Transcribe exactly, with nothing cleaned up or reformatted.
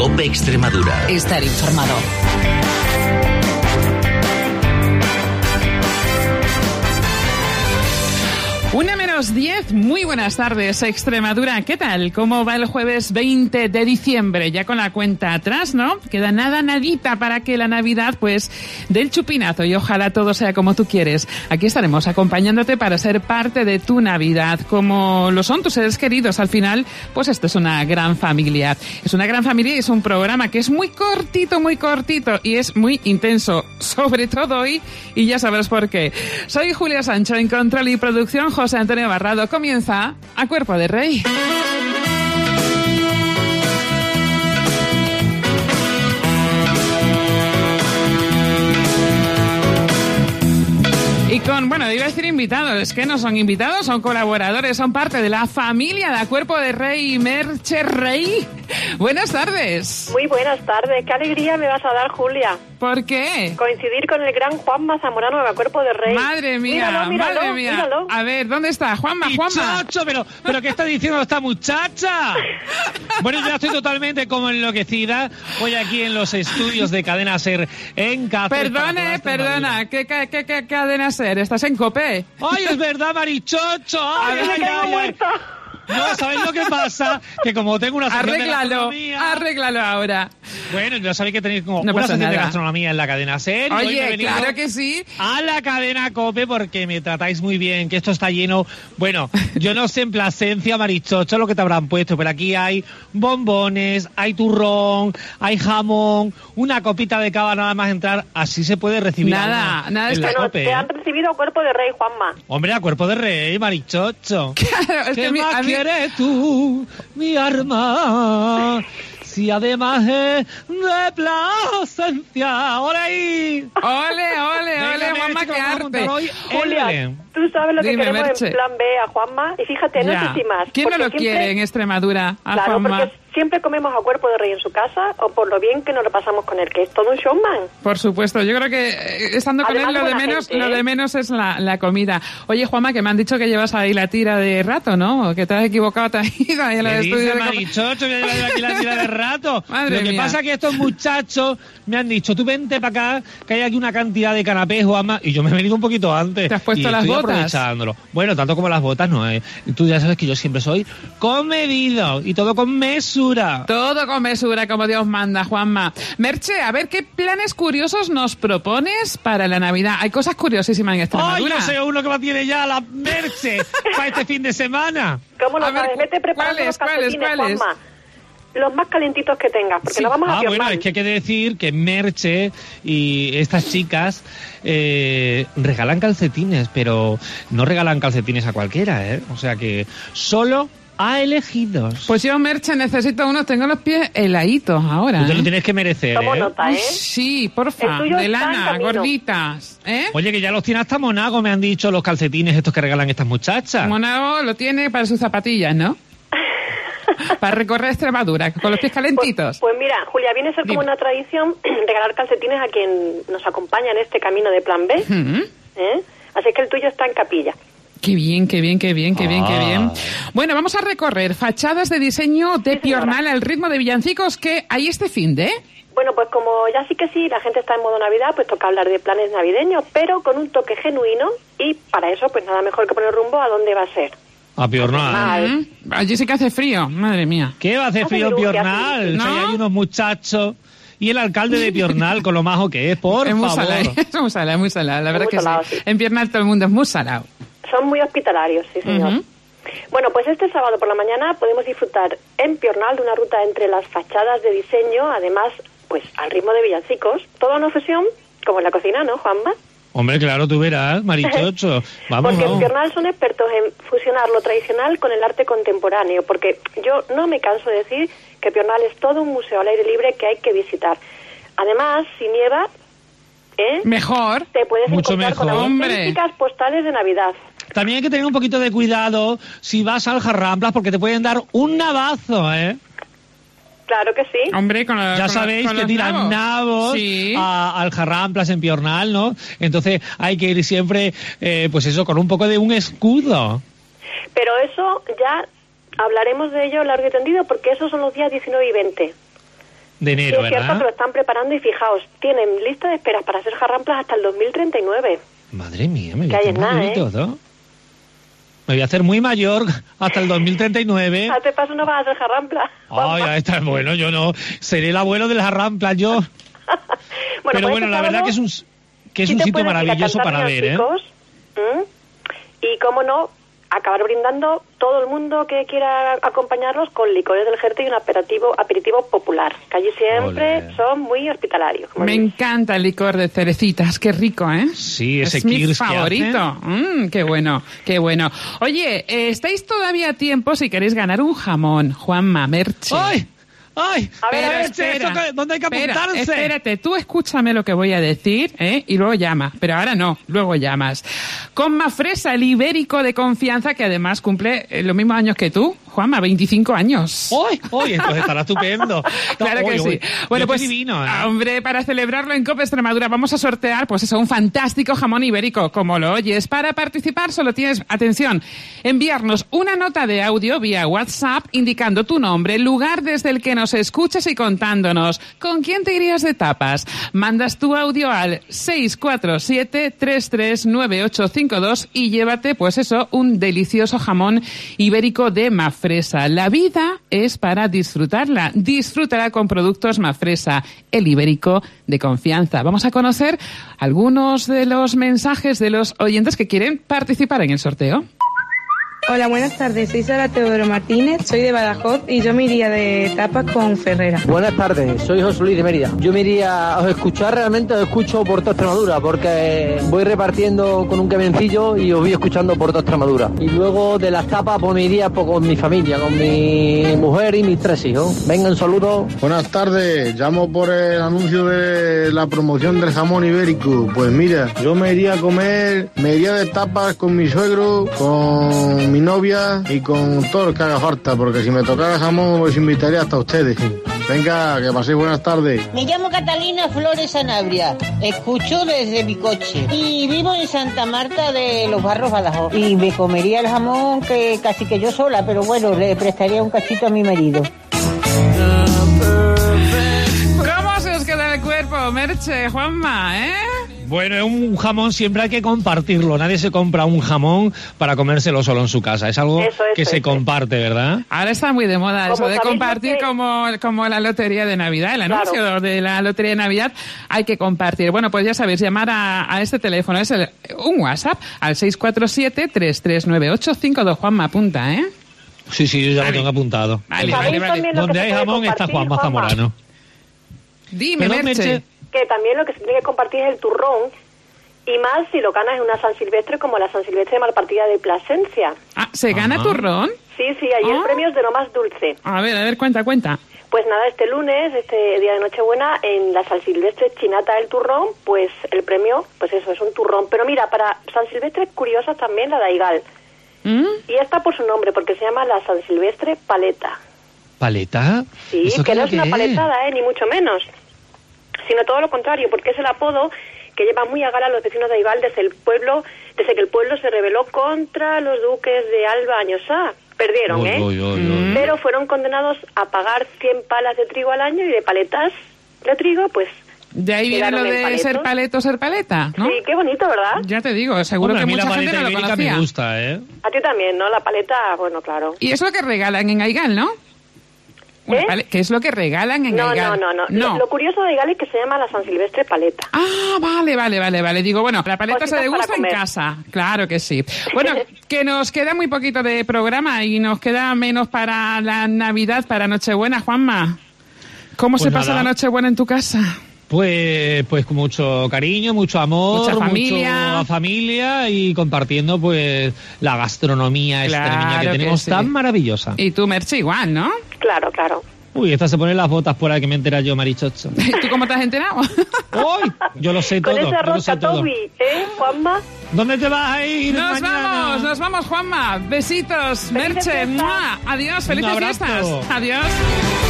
COPE Extremadura. Estar informado. Una menos diez, muy buenas tardes, Extremadura. ¿Qué tal? ¿Cómo va el jueves veinte de diciembre? Ya con la cuenta atrás, ¿no? Queda nada, nadita para que la Navidad, pues, dé el chupinazo y ojalá todo sea como tú quieres. Aquí estaremos acompañándote para ser parte de tu Navidad, como lo son tus seres queridos. Al final, pues esto es una gran familia. Es una gran familia y es un programa que es muy cortito, muy cortito y es muy intenso, sobre todo hoy, y ya sabrás por qué. Soy Julia Sancho, en control y producción, José Antonio Barrado. Comienza A Cuerpo de Rey. Y con, bueno, iba a decir invitados, es que no son invitados, son colaboradores, son parte de la familia de A Cuerpo de Rey, Merche Rey. Buenas tardes. Muy buenas tardes, qué alegría me vas a dar, Julia. ¿Por qué? Coincidir con el gran Juanma Zamorano de A Cuerpo de Rey. Madre mía, míralo, míralo, madre mía. Míralo. A ver, ¿dónde está? Juanma, Juanma. Muchacho, pero, pero ¿qué está diciendo esta muchacha? Bueno, yo estoy totalmente como enloquecida. Voy aquí en los estudios de Cadena Ser en Cáceres. Perdone, perdona, ¿qué, qué, qué, qué Cadena Ser? ¿Estás en COPE? ¡Ay, es verdad, Marichocho! ¡Ay, ay, ay, ay, ay! No, ¿sabéis lo que pasa? Que como tengo una sección arréglalo, de gastronomía... Arréglalo ahora. Bueno, ya sabéis que tenéis como no una sección nada. de gastronomía en la Cadena Ser. Oye, claro que sí. A la cadena COPE porque me tratáis muy bien, que esto está lleno... Bueno, yo no sé en Plasencia, Marichocho, lo que te habrán puesto, pero aquí hay bombones, hay turrón, hay jamón, una copita de cava nada más entrar. Así se puede recibir nada, nada, en es la que no, COPE. te han recibido A Cuerpo de Rey, Juanma. Hombre, a Cuerpo de Rey, Marichocho. Claro, es ¿Qué que mi, más a mí... quieres tú, mi arma? Si además es de Plasencia. ¡Ole ahí! Ole, ole, Venga, ole, Juanma, Merche, que qué vamos a arte. contar hoy en Julia, Belén. tú sabes lo que Dime, queremos Merche. en Plan B a Juanma. Y fíjate, no Ya. sé si más. ¿Quién no porque lo siempre- quiere en Extremadura? A Claro, Juanma. porque siempre comemos A Cuerpo de Rey en su casa o por lo bien que nos lo pasamos con él, que es todo un showman. Por supuesto, yo creo que eh, estando con Además él lo de de buena menos, gente, lo ¿eh? de menos es la, la comida. Oye, Juanma, que me han dicho que llevas ahí la tira de rato, ¿no? Que te has equivocado, te has ido ahí a la Me estudio dice de Marichocho, voy a llevar aquí la tira de rato. Madre Lo que mía. pasa es que estos muchachos me han dicho, tú vente para acá, que hay aquí una cantidad de canapés, Juanma, y yo me he venido un poquito antes. ¿Te has puesto y las estoy botas? aprovechándolo. Bueno, tanto como las botas no, ¿eh? Tú ya sabes que yo siempre soy comedido y todo con mesura. Todo con mesura, como Dios manda, Juanma. Merche, a ver, ¿qué planes curiosos nos propones para la Navidad? Hay cosas curiosísimas en ¡Ay, Extremadura. yo sé uno que me tiene ya la Merche para este fin de semana! ¿Cómo lo A ver, sabes? Vete preparando ¿cuáles, los cuáles, calcetines, cuáles? Juanma. Los más calentitos que tengas, porque Sí. no vamos a Ah, piornar. bueno, es que hay que decir que Merche y estas chicas eh, regalan calcetines, pero no regalan calcetines a cualquiera, ¿eh? O sea que solo a elegidos. Pues yo, Merche, necesito unos, tengo los pies heladitos ahora. Tú te ¿eh? lo tienes que merecer, Tomo ¿eh? nota, Uy, ¿eh? sí, porfa, El tuyo de está en lana, camino. gorditas, ¿eh? Oye, que ya los tiene hasta Monago, me han dicho, los calcetines estos que regalan estas muchachas. Monago lo tiene para sus zapatillas, ¿no? Para recorrer Extremadura, con los pies calentitos. Pues, pues mira, Julia, viene a ser como Dime. una tradición regalar calcetines a quien nos acompaña en este camino de Plan B. Ujú. ¿eh? Así que el tuyo está en capilla. Qué bien, qué bien, qué bien, qué bien, qué Ah. bien. Bueno, vamos a recorrer fachadas de diseño de Sí, señora. Piornal al ritmo de villancicos que hay este fin de... Bueno, pues como ya sí que sí, la gente está en modo Navidad, pues toca hablar de planes navideños, pero con un toque genuino y para eso pues nada mejor que poner rumbo a dónde va a ser. A Piornal. Mal. Mm, allí sí que hace frío, madre mía. ¿Qué va a hacer Hace frío en luz, Piornal? hace luz. Si ¿No? hay unos muchachos... Y el alcalde de Piornal, con lo majo que es, por es muy favor. salado, es muy salado, muy salado, la Es verdad muy que salado, sí. sí. En Piornal todo el mundo es muy salado. Son muy hospitalarios, sí señor. Ujú. Bueno, pues este sábado por la mañana podemos disfrutar en Piornal de una ruta entre las fachadas de diseño, además pues al ritmo de villancicos, toda una fusión como en la cocina, ¿no, Juanma? Hombre, claro, tú verás, Marichocho. Vamos, Porque en vamos. Piornal son expertos en fusionar lo tradicional con el arte contemporáneo, porque yo no me canso de decir que Piornal es todo un museo al aire libre que hay que visitar. Además, si nieva, ¿eh? Mejor. te puedes Mucho encontrar con mejor. Hombre. auténticas postales de Navidad. También hay que tener un poquito de cuidado si vas al Jarramplas porque te pueden dar un navazo, ¿eh? Claro que sí. Hombre, con los, Ya con sabéis los- con que los tiran nabos Sí. a- al Jarramplas en Piornal, ¿no? Entonces hay que ir siempre, eh, pues eso, con un poco de un escudo. Pero eso ya hablaremos de ello largo y tendido, porque esos son los días diecinueve y veinte. de enero, sí, es cierto ¿verdad? que lo están preparando y fijaos, tienen lista de esperas para hacer jarramplas hasta el dos mil treinta y nueve. Madre mía, me voy Que a hay hacer en nada, mayor y ¿eh? todo. Me voy a hacer muy mayor hasta el dos mil treinta y nueve. A este paso no vas a hacer jarramplas. Ay, ya está, bueno, yo no. Seré el abuelo de las jarramplas, yo. bueno, Pero pues bueno, este la verdad sábado que es un, que es sí un te sitio puedes ir a maravilloso cantar para ver, ¿eh? villancicos, ¿m? Y cómo no, acabar brindando todo el mundo que quiera acompañarlos con licores del Jerte y un aperitivo aperitivo popular, que allí siempre Olé. son muy hospitalarios. como Me dices. encanta el licor de cerecitas, qué rico, ¿eh? Sí, ese es mi Kirsch que favorito. Mm, qué bueno, qué bueno. Oye, eh, estáis todavía a tiempo si queréis ganar un jamón, Juanma, Merche. ¡Ay! ¡Ay! A ver, a ver, Merche, ¿esto qué- ¿dónde hay que espera, apuntarse? espérate, tú escúchame lo que voy a decir, ¿eh? Y luego llama. Pero ahora no, luego llamas. Con Mafresa, el ibérico de confianza, que además cumple eh, los mismos años que tú, Juanma, veinticinco años. ¡Ay! ¡Ay! Entonces estará estupendo. Claro que Oye, sí. oye, Bueno, yo pues, estoy divino, ¿eh? hombre, para celebrarlo en Copa Extremadura vamos a sortear, pues eso, un fantástico jamón ibérico, como lo oyes. Para participar solo tienes, atención, enviarnos una nota de audio vía WhatsApp indicando tu nombre, el lugar desde el que nos escuchas y contándonos con quién te irías de tapas. Mandas tu audio al seis cuatro siete, tres tres nueve ocho cinco dos y llévate, pues eso, un delicioso jamón ibérico de Mafresa. La vida es para disfrutarla. Disfrútala con productos Mafresa, el ibérico de confianza. Vamos a conocer algunos de los mensajes de los oyentes que quieren participar en el sorteo. Hola, buenas tardes. Soy Sara Teodoro Martínez, soy de Badajoz y yo me iría de tapas con Ferrera. Buenas tardes, soy José Luis de Mérida. Yo me iría a escuchar, realmente os escucho por toda Extremadura, porque voy repartiendo con un camioncillo y os voy escuchando por toda Extremadura. Y luego de las tapas pues me iría pues, con mi familia, con mi mujer y mis tres hijos. Venga, un saludo. Buenas tardes, llamo por el anuncio de la promoción del jamón ibérico. Pues mira, yo me iría a comer, me iría de tapas con mi suegro, con mi novia y con todo lo que haga falta, porque si me tocara jamón os invitaría hasta ustedes. Venga, que paséis buenas tardes. Me llamo Catalina Flores Sanabria, escucho desde mi coche y vivo en Santa Marta de los Barros, Badajoz. Y me comería el jamón que casi que yo sola, pero bueno, le prestaría un cachito a mi marido. ¿Cómo se os queda el cuerpo, Merche, Juanma, eh? Bueno, es un jamón siempre hay que compartirlo. Nadie se compra un jamón para comérselo solo en su casa. Es algo Eso, eso, que se eso. comparte, ¿verdad? Ahora está muy de moda Como eso de sabéis compartir lo que- como, como la lotería de Navidad, el Claro. anuncio de la lotería de Navidad, hay que compartir. Bueno, pues ya sabéis, llamar a, a este teléfono, es el, un WhatsApp al seis cuatro siete, tres tres nueve ocho cinco dos. Juanma, apunta, ¿eh? Sí, sí, yo ya Vale. lo tengo apuntado. Vale, ¿Sabéis vale, vale. también lo que Donde se hay puede jamón está compartir, Juanma Juanma? Zamorano. Dime, Perdón, Merche. Merche. Que también lo que se tiene que compartir es el turrón, y más si lo ganas en una San Silvestre como la San Silvestre de Malpartida de Plasencia. Ah, ¿se gana Ajá. turrón? Sí, sí, ahí Ah. el premio es de lo más dulce. A ver, a ver, cuenta, cuenta. Pues nada, este lunes, este día de Nochebuena, en la San Silvestre Chinata del Turrón, pues el premio, pues eso, es un turrón. Pero mira, para San Silvestre curiosa también la Daigal. ¿Mm? Y esta por su nombre, porque se llama la San Silvestre Paleta. ¿Paleta? Sí, ¿Eso que qué no es una es? paletada, ¿eh? Ni mucho menos. Sino todo lo contrario, porque es el apodo que lleva muy a gala a los vecinos de Aibal desde el pueblo, desde que el pueblo se rebeló contra los duques de Alba Añosá. Perdieron, Uy, ¿eh? uy, uy, uy. Mm. Pero fueron condenados a pagar cien palas de trigo al año y de paletas de trigo, pues... De ahí viene Quedaron lo en de paletos. ser paleto, ser paleta, ¿no? Sí, qué bonito, ¿verdad? Ya te digo, seguro Hombre, que a mí mucha la gente paleta no lo ibérica conocía. me gusta, ¿eh? A ti también, ¿no? La paleta, bueno, claro. Y es lo que regalan en Aigal, ¿no? Una ¿Eh? pale- ¿Qué es lo que regalan en No, Aigal? no, no, no. Lo, lo curioso de Aigal es que se llama la San Silvestre Paleta. Ah, vale, vale, vale, vale. Digo, bueno, la paleta se Cositas degusta para en comer. casa. Claro que sí. Bueno, que nos queda muy poquito de programa y nos queda menos para la Navidad, para Nochebuena, Juanma. ¿Cómo Pues se pasa nada. la Nochebuena en tu casa? Pues, pues con mucho cariño, mucho amor, Mucha familia. mucha familia y compartiendo pues la gastronomía Claro extremeña que que tenemos sí. tan maravillosa. Y tú, Merche, igual, ¿no? Claro, claro. Uy, esta se pone las botas por ahí que me entera yo, Marichocho. ¿Tú cómo te has enterado? ¡Uy! Yo lo sé todo, Con ese yo lo arroz sé todo. catobi, ¿eh, Juanma? ¿Dónde te vas a ir Nos mañana? vamos, nos vamos, Juanma. Besitos, Felices Merche. fiestas. ¡Mua! Adiós, Un felices abrazo. fiestas. Adiós.